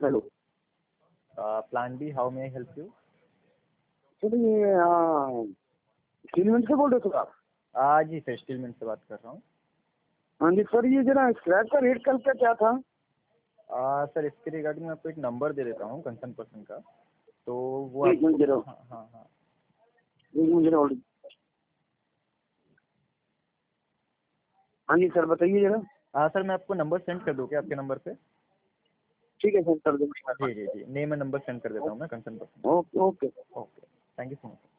Hello. Plan B, how may I help you? Sir ये settlement से बोल रहे हो आप? जी सर, स्टीलमेंट से बात कर रहा हूँ। हाँ जी सर, ये जरा स्क्रैप का रेट कल का क्या था? सर इसके रिगार्डिंग मैं आपको एक नंबर दे देता हूँ कंसर्न पर्सन का, तो वो एक मिनट जरा, हाँ हाँ हाँ एक मिनट जरा होल्ड। हाँ जी सर, बताइए जरा। सर मैं आपको नंबर सेंड कर दूँ क्या आपके नंबर पे? ठीक है सर, कर दो। जी जी जी, नेम एंड नंबर सेंड कर देता हूँ मैं concern person. Okay okay. Okay, thank you so much.